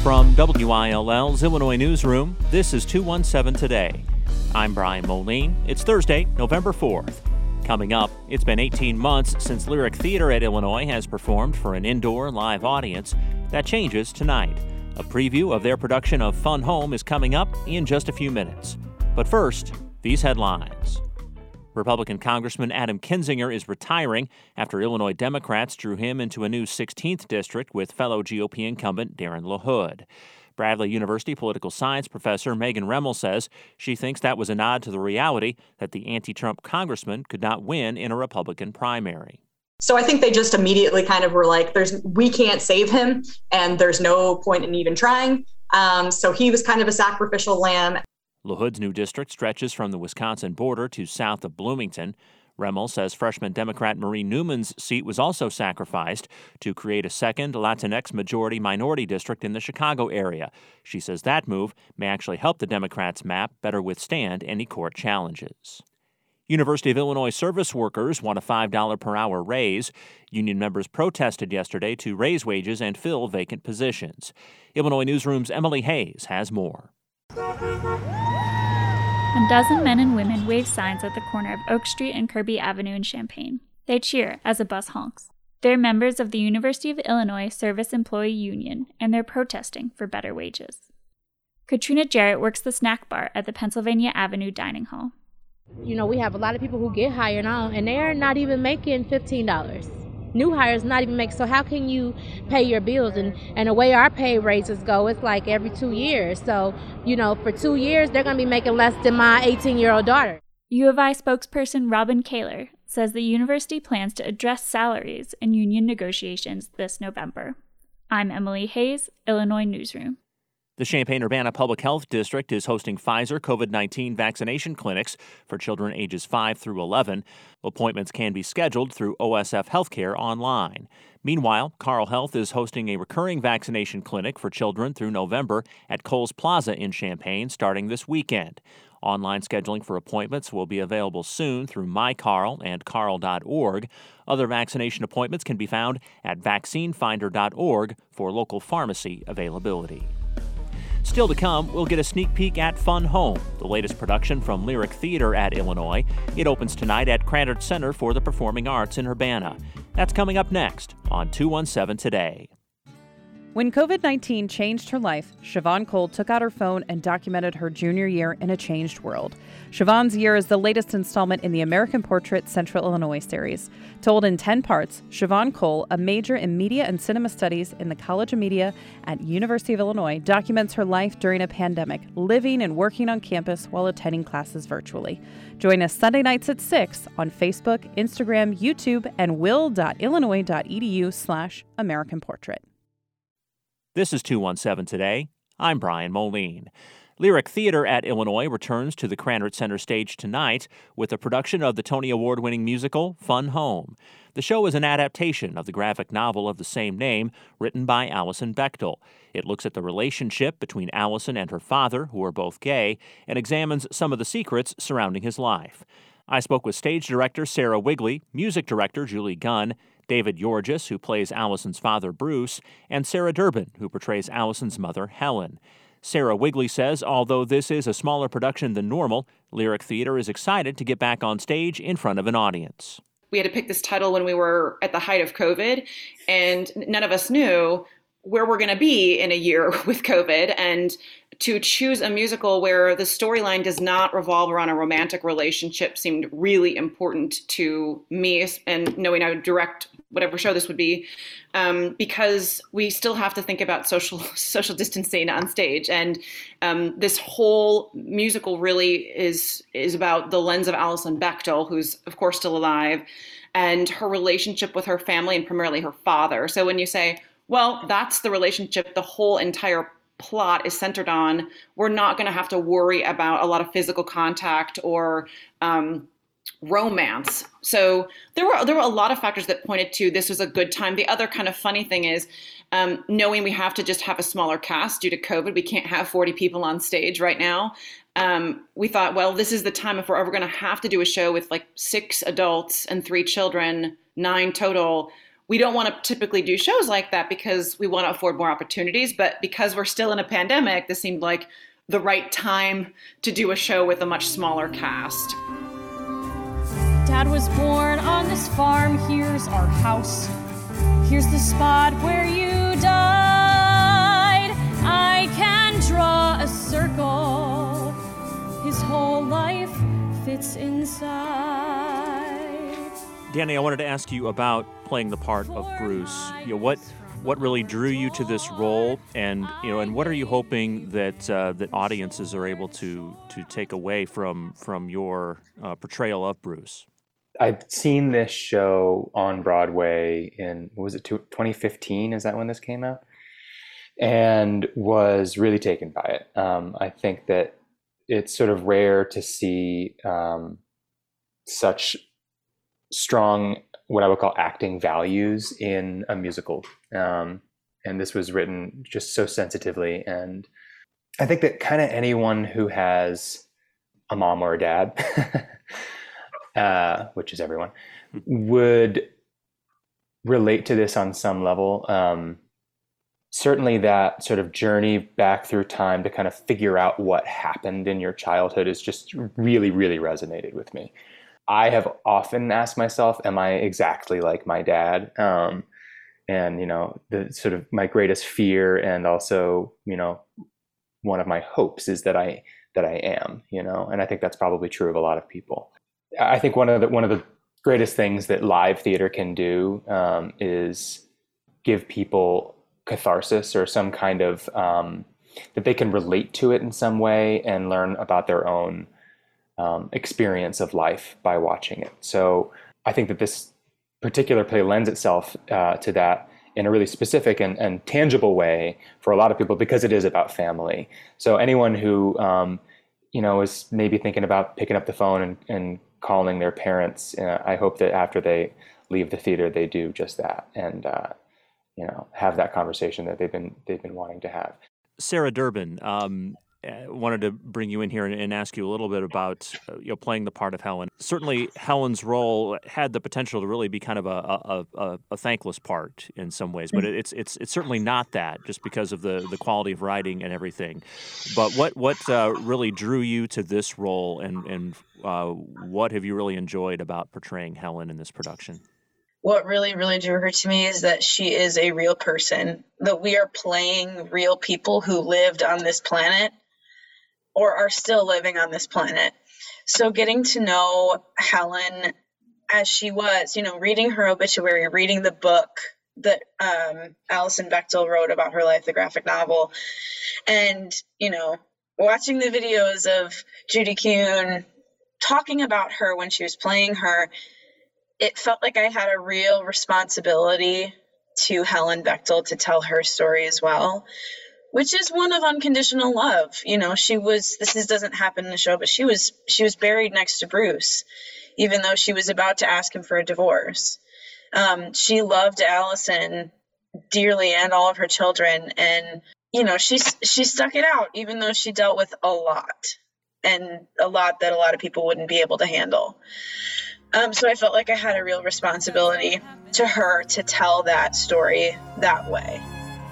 From WILL's Illinois Newsroom, this is 217 Today. I'm Brian Moline. It's Thursday, November 4th. Coming up, it's been 18 months since Lyric Theater at Illinois has performed for an indoor live audience. That changes tonight. A preview of their production of Fun Home is coming up in just a few minutes. But first, these headlines. Republican Congressman Adam Kinzinger is retiring after Illinois Democrats drew him into a new 16th district with fellow GOP incumbent Darren LaHood. Bradley University political science professor Megan Remmel says she thinks that was a nod to the reality that the anti-Trump congressman could not win in a Republican primary. So I think they just immediately kind of were like, we can't save him, and there's no point in even trying. So he was kind of a sacrificial lamb. LaHood's new district stretches from the Wisconsin border to south of Bloomington. Remmel says freshman Democrat Marie Newman's seat was also sacrificed to create a second Latinx majority minority district in the Chicago area. She says that move may actually help the Democrats' map better withstand any court challenges. University of Illinois service workers want a $5 per hour raise. Union members protested yesterday to raise wages and fill vacant positions. Illinois Newsroom's Emily Hayes has more. A dozen men and women wave signs at the corner of Oak Street and Kirby Avenue in Champaign. They cheer as a bus honks. They're members of the University of Illinois Service Employee Union, and they're protesting for better wages. Katrina Jarrett works the snack bar at the Pennsylvania Avenue Dining Hall. You know, we have a lot of people who get hired now, and they're not even making $15. New hires not even make, so how can you pay your bills? And the way our pay raises go, it's like every 2 years. So, you know, for 2 years, they're going to be making less than my 18-year-old daughter. U of I spokesperson Robin Kaler says the university plans to address salaries in union negotiations this November. I'm Emily Hayes, Illinois Newsroom. The Champaign-Urbana Public Health District is hosting Pfizer COVID-19 vaccination clinics for children ages 5 through 11. Appointments can be scheduled through OSF Healthcare online. Meanwhile, Carle Health is hosting a recurring vaccination clinic for children through November at Coles Plaza in Champaign starting this weekend. Online scheduling for appointments will be available soon through MyCarle and carle.org. Other vaccination appointments can be found at vaccinefinder.org for local pharmacy availability. Still to come, we'll get a sneak peek at Fun Home, the latest production from Lyric Theater at Illinois. It opens tonight at Krannert Center for the Performing Arts in Urbana. That's coming up next on 217 Today. When COVID-19 changed her life, Siobhan Cole took out her phone and documented her junior year in a changed world. Siobhan's Year is the latest installment in the American Portrait Central Illinois series. Told in 10 parts, Siobhan Cole, a major in media and cinema studies in the College of Media at University of Illinois, documents her life during a pandemic, living and working on campus while attending classes virtually. Join us Sunday nights at 6 on Facebook, Instagram, YouTube, and will.illinois.edu/American Portrait. This is 217 Today. I'm Brian Moline. Lyric Theater at Illinois returns to the Krannert Center stage tonight with a production of the Tony Award-winning musical Fun Home. The show is an adaptation of the graphic novel of the same name written by Alison Bechdel. It looks at the relationship between Allison and her father, who are both gay, and examines some of the secrets surrounding his life. I spoke with stage director Sarah Wigley, music director Julie Gunn, David Yorgis, who plays Allison's father, Bruce, and Sarah Durbin, who portrays Allison's mother, Helen. Sarah Wigley says although this is a smaller production than normal, Lyric Theater is excited to get back on stage in front of an audience. We had to pick this title when we were at the height of COVID, and none of us knew where we're going to be in a year with COVID. And to choose a musical where the storyline does not revolve around a romantic relationship seemed really important to me, and knowing I would direct whatever show this would be, because we still have to think about social distancing on stage. And this whole musical really is about the lens of Alison Bechdel, who's of course still alive, and her relationship with her family and primarily her father. So when you say, well, that's the relationship the whole entire plot is centered on, we're not going to have to worry about a lot of physical contact or romance. So there were a lot of factors that pointed to this was a good time. The other kind of funny thing is knowing we have to just have a smaller cast due to COVID. We can't have 40 people on stage right now. We thought, well, this is the time if we're ever going to have to do a show with like 6 adults and 3 children, 9 total. we don't want to typically do shows like that because we want to afford more opportunities. But because we're still in a pandemic, this seemed like the right time to do a show with a much smaller cast. Dad was born on this farm. Here's our house. Here's the spot where you died. I can draw a circle. His whole life fits inside. Danny, I wanted to ask you about playing the part of Bruce. What really drew you to this role, and what are you hoping that that audiences are able to take away from your portrayal of Bruce? I'd seen this show on Broadway in, 2015? Is that when this came out? And was really taken by it. I think that it's sort of rare to see such strong, what I would call acting values in a musical. And this was written just so sensitively. And I think that kind of anyone who has a mom or a dad, which is everyone, would relate to this on some level. Certainly that sort of journey back through time to kind of figure out what happened in your childhood is just really, really resonated with me. I have often asked myself, am I exactly like my dad? And, the sort of my greatest fear, and also, one of my hopes is that I am, and I think that's probably true of a lot of people. I think one of the greatest things that live theater can do is give people catharsis, or some kind of that they can relate to it in some way and learn about their own experience of life by watching it. So I think that this particular play lends itself to that in a really specific and tangible way for a lot of people, because it is about family. So anyone who is maybe thinking about picking up the phone and calling their parents, I hope that after they leave the theater, they do just that, and have that conversation that they've been wanting to have. Sarah Durbin, wanted to bring you in here and ask you a little bit about playing the part of Helen. Certainly, Helen's role had the potential to really be kind of a thankless part in some ways, but it's certainly not that, just because of the quality of writing and everything. But what really drew you to this role, and what have you really enjoyed about portraying Helen in this production? What really, really drew her to me is that she is a real person, that we are playing real people who lived on this planet or are still living on this planet. So getting to know Helen as she was, reading her obituary, reading the book that Alison Bechdel wrote about her life, the graphic novel, and, watching the videos of Judy Kuhn talking about her when she was playing her, it felt like I had a real responsibility to Helen Bechdel to tell her story as well, which is one of unconditional love. This doesn't happen in the show, but she was buried next to Bruce, even though she was about to ask him for a divorce. She loved Allison dearly and all of her children. And, she stuck it out, even though she dealt with a lot, and a lot that a lot of people wouldn't be able to handle. So I felt like I had a real responsibility to her to tell that story that way.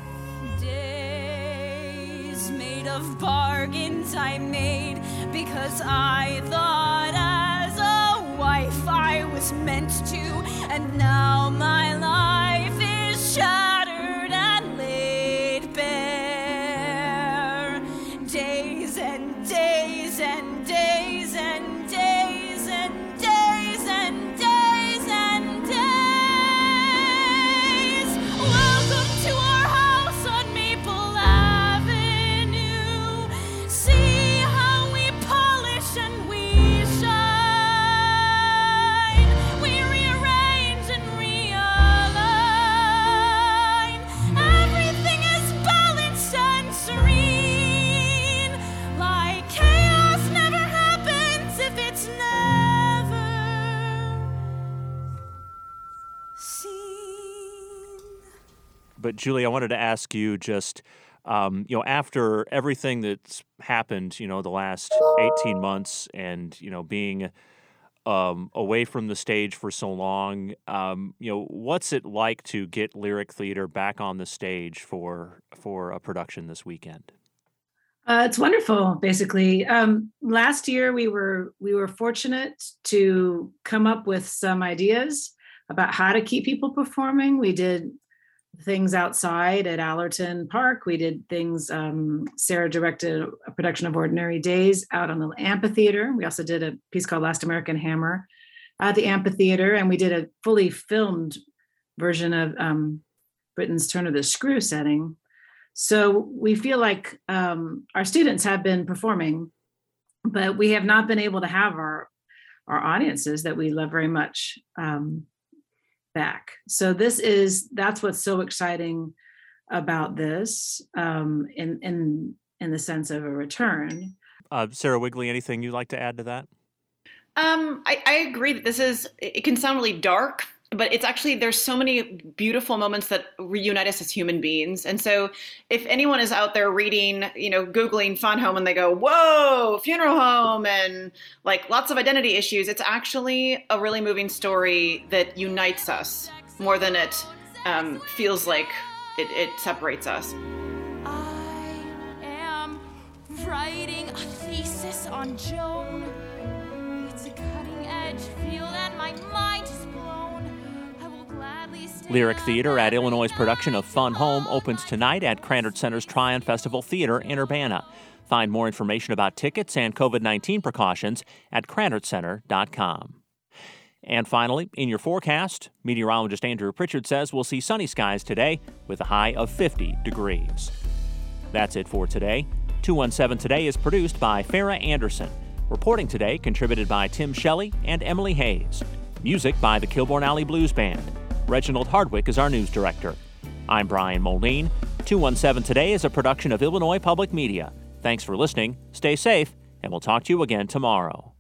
Days made of bargains I made because I thought as a wife I was meant to, and now my life is shattered and laid bare. Days and days and days and days and days and days and days. Welcome to our house on Maple Avenue. See how we polish and we shine. We rearrange and realign. Everything is balanced and serene. Like chaos never happens if it's never seen. But Julie, I wanted to ask you just, after everything that's happened, the last 18 months, and, being away from the stage for so long. What's it like to get Lyric Theater back on the stage for a production this weekend? It's wonderful. Basically, last year we were fortunate to come up with some ideas about how to keep people performing. We did things outside at Allerton Park. We did things. Sarah directed a production of Ordinary Days out on the amphitheater. We also did a piece called Last American Hammer at the amphitheater, and we did a fully filmed version of Britain's Turn of the Screw setting. So we feel like our students have been performing, but we have not been able to have our audiences that we love very much back. So that's what's so exciting about this in the sense of a return. Sarah Wigley, anything you'd like to add to that? I agree that it can sound really dark, but it's actually, there's so many beautiful moments that reunite us as human beings. And so if anyone is out there reading, Googling fun home and they go, whoa, funeral home and like lots of identity issues, it's actually a really moving story that unites us more than it feels like it separates us. I am writing a thesis on Joan. It's a cutting edge field and my mind is blown. Lyric Theater at Illinois' production of Fun Home opens tonight at Krannert Center's Tryon Festival Theater in Urbana. Find more information about tickets and COVID-19 precautions at KrannertCenter.com. And finally, in your forecast, meteorologist Andrew Pritchard says we'll see sunny skies today with a high of 50 degrees. That's it for today. 217 Today is produced by Farah Anderson. Reporting today contributed by Tim Shelley and Emily Hayes. Music by the Kilbourne Alley Blues Band. Reginald Hardwick is our news director. I'm Brian Moline. 217 Today is a production of Illinois Public Media. Thanks for listening, stay safe, and we'll talk to you again tomorrow.